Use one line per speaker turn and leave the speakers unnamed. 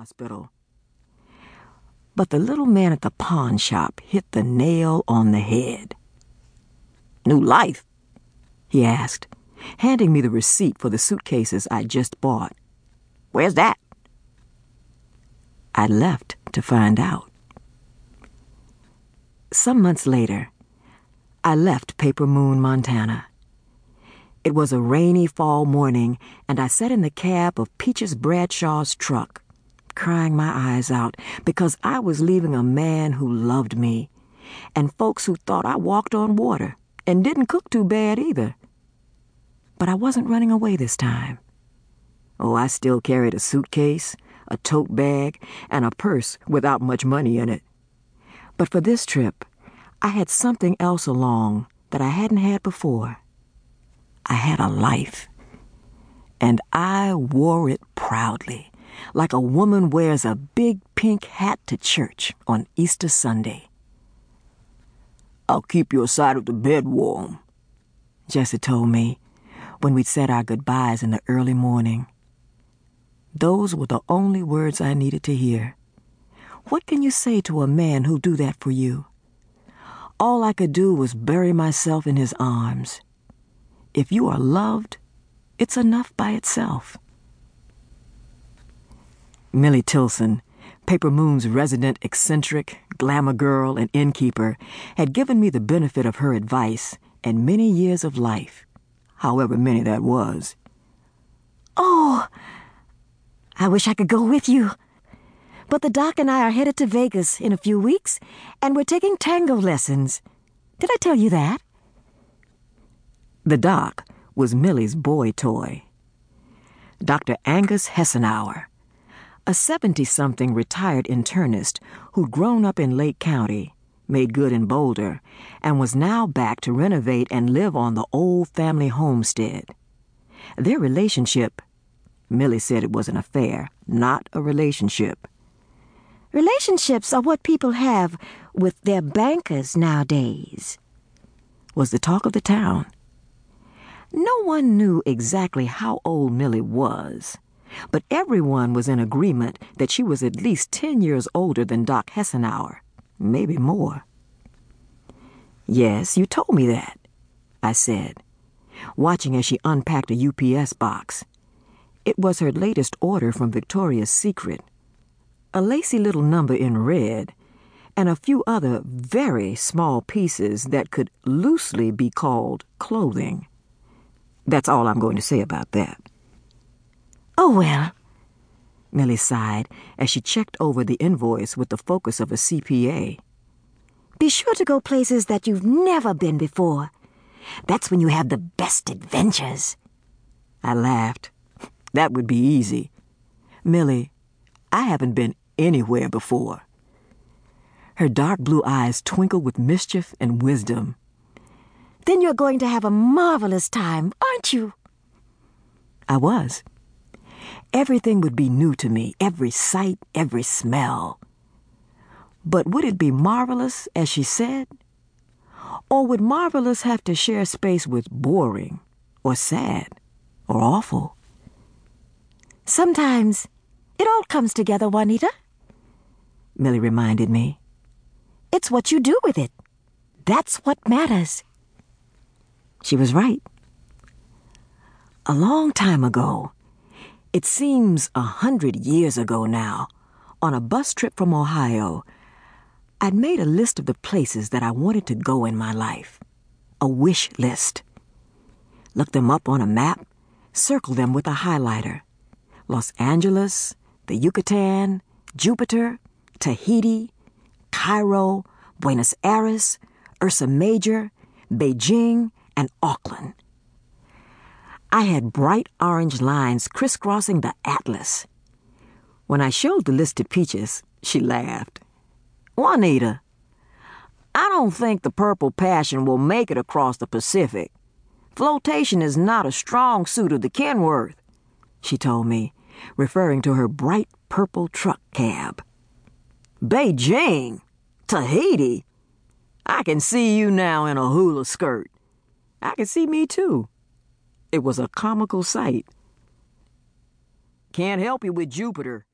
hospital. But the little man at the pawn shop hit the nail on the head. "New life?" he asked, handing me the receipt for the suitcases I'd just bought. "Where's that?" I left to find out. Some months later, I left Paper Moon, Montana. It was a rainy fall morning, and I sat in the cab of Peaches Bradshaw's truck, crying my eyes out because I was leaving a man who loved me, and folks who thought I walked on water and didn't cook too bad either. But I wasn't running away this time. Oh, I still carried a suitcase, a tote bag, and a purse without much money in it. But for this trip, I had something else along that I hadn't had before. I had a life, and I wore it proudly, like a woman wears a big pink hat to church on Easter Sunday. "I'll keep your side of the bed warm," Jesse told me when we'd said our goodbyes in the early morning. Those were the only words I needed to hear. What can you say to a man who'll do that for you? All I could do was bury myself in his arms. If you are loved, it's enough by itself. Millie Tilson, Paper Moon's resident eccentric, glamour girl, and innkeeper, had given me the benefit of her advice and many years of life, however many that was.
"Oh, I wish I could go with you. But the doc and I are headed to Vegas in a few weeks, and we're taking tango lessons. Did I tell you that?"
The doc was Millie's boy toy. Dr. Angus Hessenauer, a 70-something retired internist who'd grown up in Lake County, made good in Boulder, and was now back to renovate and live on the old family homestead. Their relationship, Millie said it was an affair, not a relationship.
"Relationships are what people have with their bankers nowadays,"
was the talk of the town. No one knew exactly how old Millie was, but everyone was in agreement that she was at least 10 years older than Doc Hessenauer, maybe more. "Yes, you told me that," I said, watching as she unpacked a UPS box. It was her latest order from Victoria's Secret, a lacy little number in red, and a few other very small pieces that could loosely be called clothing. That's all I'm going to say about that.
"Oh, well,"
Millie sighed as she checked over the invoice with the focus of a CPA.
"Be sure to go places that you've never been before. That's when you have the best adventures."
I laughed. That would be easy. "Millie, I haven't been anywhere before." Her dark blue eyes twinkled with mischief and wisdom.
"Then you're going to have a marvelous time, aren't you?"
I was. Everything would be new to me, every sight, every smell. But would it be marvelous, as she said? Or would marvelous have to share space with boring, or sad, or awful?
"Sometimes it all comes together, Juanita,"
Millie reminded me.
"It's what you do with it. That's what matters."
She was right. A long time ago, it seems 100 years ago now, on a bus trip from Ohio, I'd made a list of the places that I wanted to go in my life. A wish list. Looked them up on a map, circled them with a highlighter. Los Angeles, the Yucatan, Jupiter, Tahiti, Cairo, Buenos Aires, Ursa Major, Beijing, and Auckland. I had bright orange lines crisscrossing the atlas. When I showed the list to Peaches, she laughed. "Juanita, I don't think the Purple Passion will make it across the Pacific. Flotation is not a strong suit of the Kenworth," she told me, referring to her bright purple truck cab. "Beijing? Tahiti? I can see you now in a hula skirt. I can see me too." It was a comical sight. "Can't help you with Jupiter,"